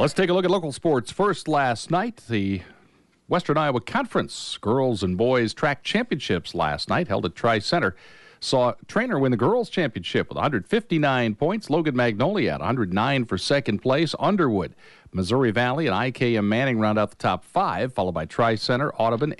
Let's take a look at local sports. First, last night, the Western Iowa Conference girls and boys track championships last night held at Tri-Center saw Trainer win the girls' championship with 159 points. Logan Magnolia at 109 for second place. Underwood, Missouri Valley, and IKM Manning round out the top five, followed by Tri-Center, Audubon,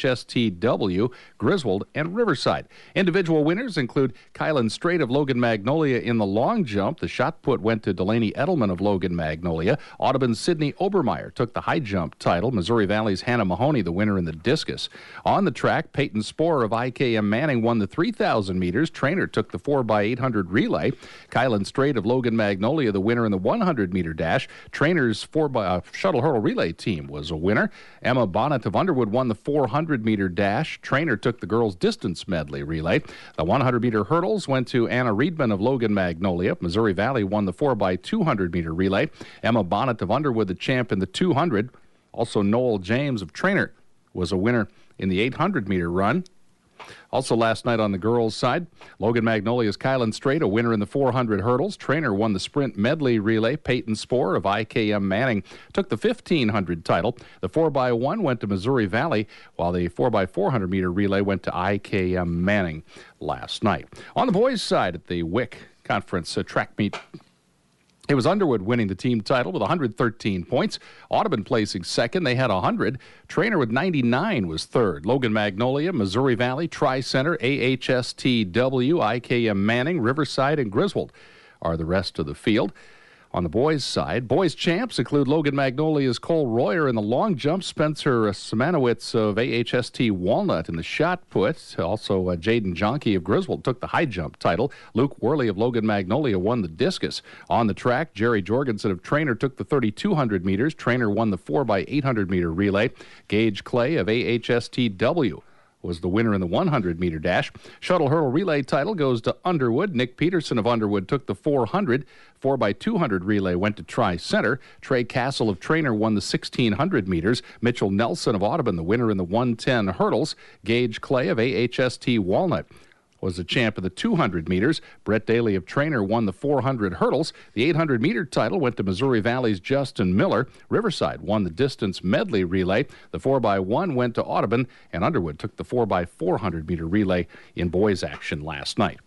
AHSTW, Griswold, and Riverside. Individual winners include Kylan Strait of Logan Magnolia in the long jump. The shot put went to Delaney Edelman of Logan Magnolia. Audubon's Sydney Obermeyer took the high jump title. Missouri Valley's Hannah Mahoney, the winner in the discus. On the track, Peyton Sporer of IKM Manning won the 3,000 meters. Trainer took the 4x800 relay. Kylan Strait of Logan Magnolia, the winner in the 100-meter dash. Trainer's shuttle hurdle relay team was a winner. Emma Bonnet of Underwood won the 400-meter dash. Trainer took the girls' distance medley relay. The 100-meter hurdles went to Anna Riedman of Logan Magnolia. Missouri Valley won the 4x200-meter relay. Emma Bonnet of Underwood, the champ in the 200. Also, Noel James of Trainer was a winner in the 800-meter run. Also last night on the girls' side, Logan Magnolia's Kylan Strait, a winner in the 400 hurdles. Trainer won the sprint medley relay. Peyton Sporer of IKM Manning took the 1,500 title. The 4x1 went to Missouri Valley, while the 4x400 meter relay went to IKM Manning last night. On the boys' side at the WIC Conference track meet, it was Underwood winning the team title with 113 points. Audubon placing second. They had 100. Trainer with 99 was third. Logan Magnolia, Missouri Valley, Tri-Center, AHSTW, IKM Manning, Riverside, and Griswold are the rest of the field. On the boys' side, boys' champs include Logan Magnolia's Cole Royer in the long jump, Spencer Simanowitz of AHST Walnut in the shot put. Also, Jaden Jonke of Griswold took the high jump title. Luke Worley of Logan Magnolia won the discus. On the track, Jerry Jorgensen of Trainer took the 3,200 meters. Trainer won the 4x800 meter relay. Gage Clay of AHSTW was the winner in the 100-meter dash. Shuttle hurdle relay title goes to Underwood. Nick Peterson of Underwood took the 400. 4x200 relay went to Tri-Center. Trey Castle of Trainer won the 1,600 meters. Mitchell Nelson of Audubon, the winner in the 110 hurdles. Gage Clay of AHST Walnut was the champ of the 200 meters. Brett Daly of Trainer won the 400 hurdles. The 800-meter title went to Missouri Valley's Justin Miller. Riverside won the distance medley relay. The 4x1 went to Audubon, and Underwood took the 4x400-meter relay in boys' action last night.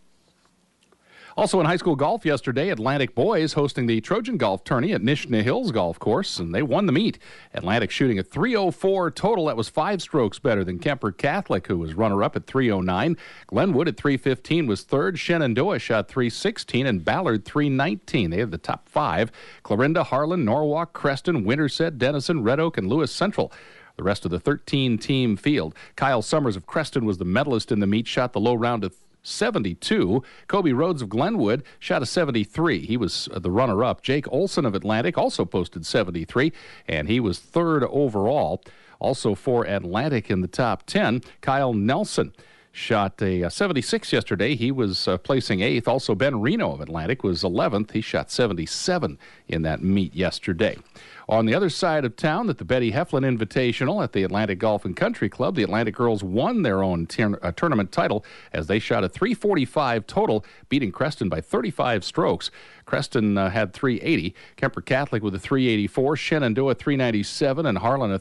Also in high school golf yesterday, Atlantic boys hosting the Trojan Golf Tourney at Nishna Hills Golf Course, and they won the meet. Atlantic shooting a 304 total. That was 5 strokes better than Kemper Catholic, who was runner-up at 309. Glenwood at 315 was third. Shenandoah shot 316, and Ballard 319. They had the top 5. Clarinda, Harlan, Norwalk, Creston, Winterset, Denison, Red Oak, and Lewis Central the rest of the 13-team field. Kyle Summers of Creston was the medalist in the meet, shot the low round of 72. Kobe Rhodes of Glenwood shot a 73. He was the runner-up. Jake Olson of Atlantic also posted 73, and he was third overall. Also for Atlantic in the top 10, Kyle Nelson shot a 76 yesterday. He was placing 8th. Also, Ben Reno of Atlantic was 11th. He shot 77 in that meet yesterday. On the other side of town, at the Betty Heflin Invitational at the Atlantic Golf and Country Club, the Atlantic girls won their own tournament title as they shot a 345 total, beating Creston by 35 strokes. Creston had 380. Kemper Catholic with a 384. Shenandoah 397, and Harlan a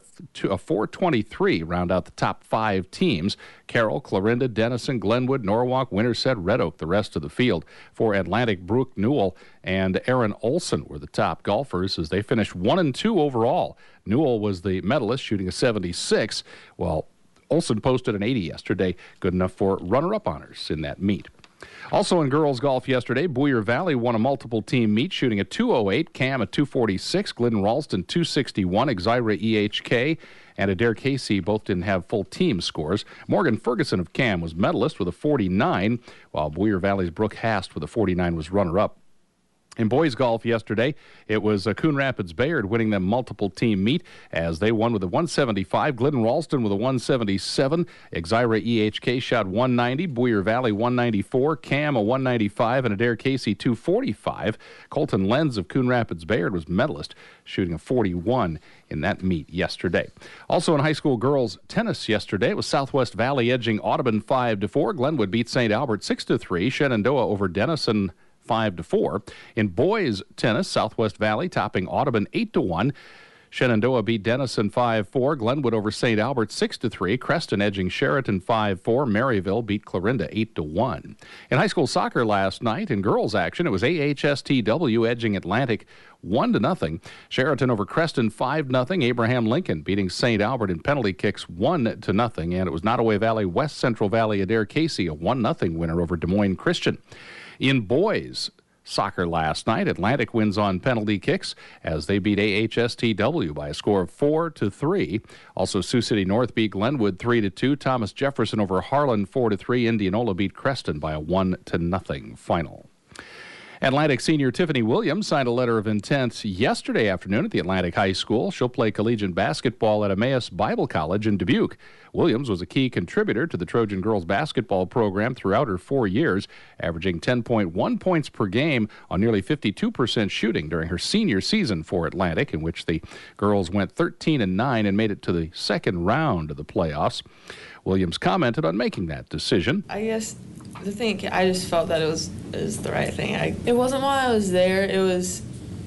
423 round out the top 5 teams. Carroll, Clarinda, Denison, Glenwood, Norwalk, Winterset, Red Oak, the rest of the field. For Atlantic, Brooke Newell and Aaron Olson were the top golfers as they finished 1 and 2 overall. Newell was the medalist, shooting a 76, while Olson posted an 80 yesterday, good enough for runner-up honors in that meet. Also in girls golf yesterday, Boyer Valley won a multiple-team meet, shooting a 208, Cam a 246, Glidden Ralston 261, Exira EHK and Adair Casey both didn't have full team scores. Morgan Ferguson of Cam was medalist with a 49, while Boyer Valley's Brooke Hast with a 49 was runner-up. In boys golf yesterday, it was Coon Rapids Bayard winning them multiple-team meet as they won with a 175. Glidden Ralston with a 177. Exira EHK shot 190. Boyer Valley 194. Cam a 195. And Adair Casey 245. Colton Lenz of Coon Rapids Bayard was medalist, shooting a 41 in that meet yesterday. Also in high school girls tennis yesterday, it was Southwest Valley edging Audubon 5-4. Glenwood beat St. Albert 6-3. Shenandoah over Denison 5-4. In boys tennis, Southwest Valley topping Audubon 8-1. Shenandoah beat Denison 5-4. Glenwood over St. Albert 6-3. Creston edging Sheraton 5-4. Maryville beat Clarinda 8-1. In high school soccer last night, in girls action, it was AHSTW edging Atlantic 1-0. Sheraton over Creston 5-0. Abraham Lincoln beating St. Albert in penalty kicks 1-0. And it was Nottoway Valley West Central Valley Adair Casey, a 1-0 winner over Des Moines Christian. In boys soccer last night, Atlantic wins on penalty kicks as they beat AHSTW by a score of 4-3. Also, Sioux City North beat Glenwood 3-2. Thomas Jefferson over Harlan 4-3. Indianola beat Creston by a 1-0 final. Atlantic senior Tiffany Williams signed a letter of intent yesterday afternoon at the Atlantic High School. She'll play collegiate basketball at Emmaus Bible College in Dubuque. Williams was a key contributor to the Trojan girls basketball program throughout her 4 years, averaging 10.1 points per game on nearly 52% shooting during her senior season for Atlantic, in which the girls went 13-9 and made it to the second round of the playoffs. Williams commented on making that decision. I guess the thing, I just felt that it was the right thing. It wasn't while I was there. It was,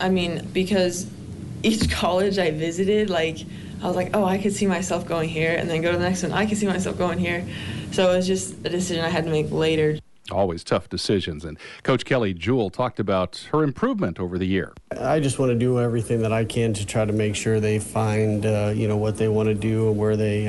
because each college I visited, I was like, oh, I could see myself going here, and then go to the next one, I could see myself going here. So it was just a decision I had to make later. Always tough decisions. And Coach Kelly Jewell talked about her improvement over the year. I just want to do everything that I can to try to make sure they find, what they want to do and where they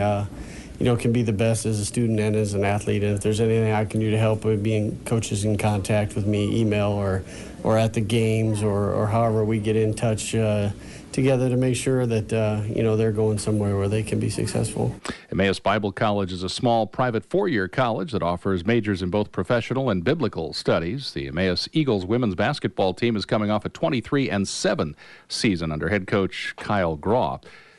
can be the best as a student and as an athlete. And if there's anything I can do to help with being coaches in contact with me, email or at the games or however we get in touch together to make sure that, they're going somewhere where they can be successful. Emmaus Bible College is a small private 4-year college that offers majors in both professional and biblical studies. The Emmaus Eagles women's basketball team is coming off a 23-7 season under head coach Kyle Graw.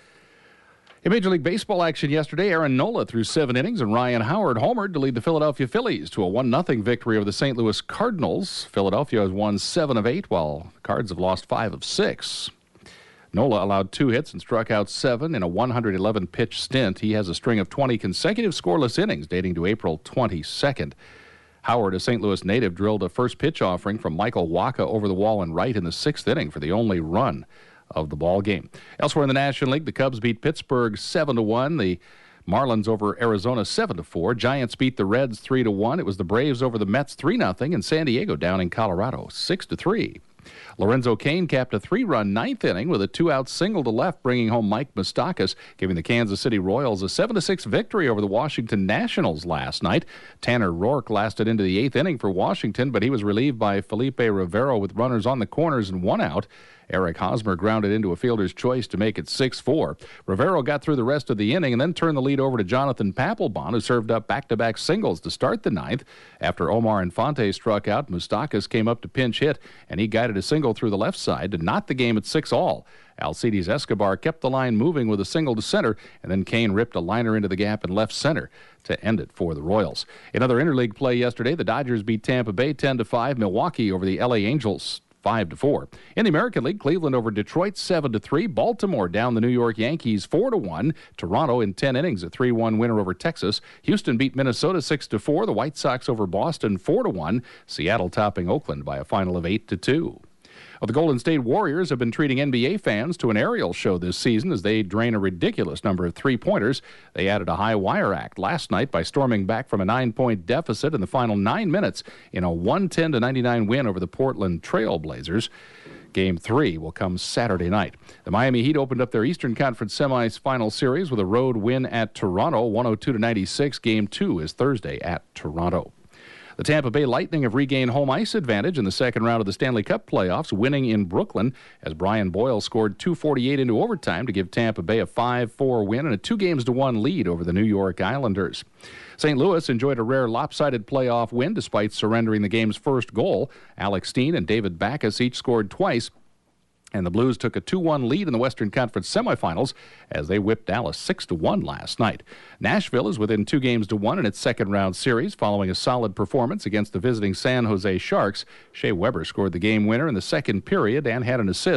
In Major League Baseball action yesterday, Aaron Nola threw 7 innings and Ryan Howard homered to lead the Philadelphia Phillies to a 1-0 victory over the St. Louis Cardinals. Philadelphia has won 7 of 8, while the Cards have lost 5 of 6. Nola allowed 2 hits and struck out 7 in a 111-pitch stint. He has a string of 20 consecutive scoreless innings dating to April 22nd. Howard, a St. Louis native, drilled a first pitch offering from Michael Wacha over the wall and right in the 6th inning for the only run of the ball game. Elsewhere in the National League, the Cubs beat Pittsburgh 7-1. The Marlins over Arizona 7-4. Giants beat the Reds 3-1. It was the Braves over the Mets 3-0, and San Diego down in Colorado 6-3. Lorenzo Cain capped a 3-run 9th inning with a 2-out single to left, bringing home Mike Moustakas, giving the Kansas City Royals a 7-6 victory over the Washington Nationals last night. Tanner Rourke lasted into the 8th inning for Washington, but he was relieved by Felipe Rivero with runners on the corners and 1 out. Eric Hosmer grounded into a fielder's choice to make it 6-4. Rivero got through the rest of the inning and then turned the lead over to Jonathan Papelbon, who served up back-to-back singles to start the 9th. After Omar Infante struck out, Moustakas came up to pinch hit, and he guided a single through the left side to knot the game at 6-all. Alcides Escobar kept the line moving with a single to center, and then Cain ripped a liner into the gap in left center to end it for the Royals. In other interleague play yesterday, the Dodgers beat Tampa Bay 10-5, Milwaukee over the LA Angels 5-4. In the American League, Cleveland over Detroit 7-3. Baltimore down the New York Yankees 4-1. Toronto in 10 innings a 3-1 winner over Texas. Houston beat Minnesota 6-4. The White Sox over Boston 4-1. Seattle topping Oakland by a final of 8-2. Well, the Golden State Warriors have been treating NBA fans to an aerial show this season as they drain a ridiculous number of three-pointers. They added a high wire act last night by storming back from a 9-point deficit in the final 9 minutes in a 110-99 win over the Portland Trail Blazers. Game 3 will come Saturday night. The Miami Heat opened up their Eastern Conference semifinal series with a road win at Toronto, 102-96. Game 2 is Thursday at Toronto. The Tampa Bay Lightning have regained home ice advantage in the second round of the Stanley Cup playoffs, winning in Brooklyn as Brian Boyle scored .248 into overtime to give Tampa Bay a 5-4 win and a 2-1 lead over the New York Islanders. St. Louis enjoyed a rare lopsided playoff win despite surrendering the game's first goal. Alex Steen and David Backes each scored twice, and the Blues took a 2-1 lead in the Western Conference semifinals as they whipped Dallas 6-1 last night. Nashville is within 2-1 in its second-round series following a solid performance against the visiting San Jose Sharks. Shea Weber scored the game winner in the second period and had an assist,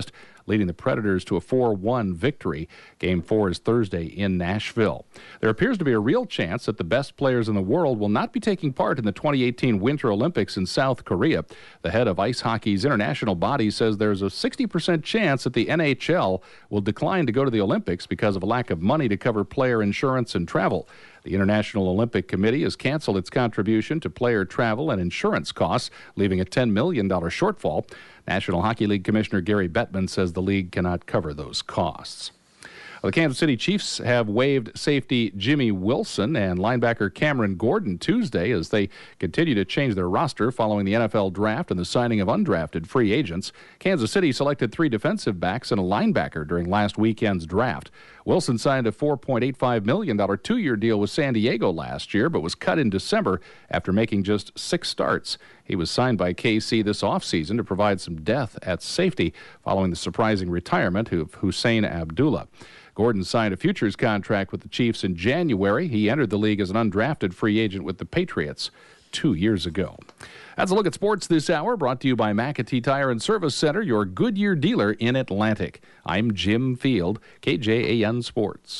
leading the Predators to a 4-1 victory. Game 4 is Thursday in Nashville. There appears to be a real chance that the best players in the world will not be taking part in the 2018 Winter Olympics in South Korea. The head of ice hockey's international body says there's a 60% chance that the NHL will decline to go to the Olympics because of a lack of money to cover player insurance and travel. The International Olympic Committee has canceled its contribution to player travel and insurance costs, leaving a $10 million shortfall. National Hockey League Commissioner Gary Bettman says the league cannot cover those costs. The Kansas City Chiefs have waived safety Jimmy Wilson and linebacker Cameron Gordon Tuesday as they continue to change their roster following the NFL draft and the signing of undrafted free agents. Kansas City selected 3 defensive backs and a linebacker during last weekend's draft. Wilson signed a $4.85 million 2-year deal with San Diego last year, but was cut in December after making just 6 starts. He was signed by KC this offseason to provide some depth at safety following the surprising retirement of Hussein Abdullah. Gordon signed a futures contract with the Chiefs in January. He entered the league as an undrafted free agent with the Patriots 2 years ago. That's a look at sports this hour, brought to you by McAtee Tire and Service Center, your Goodyear dealer in Atlantic. I'm Jim Field, KJAN Sports.